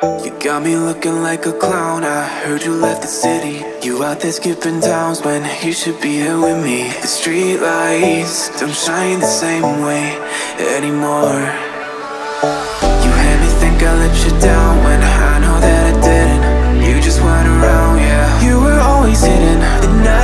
You got me looking like a clown. I heard you left the city. You out there skipping towns when you should be here with me. The street lights don't shine the same way anymore. You had me think I let you down when I know that I didn't. You just went around, yeah. You were always hidden, and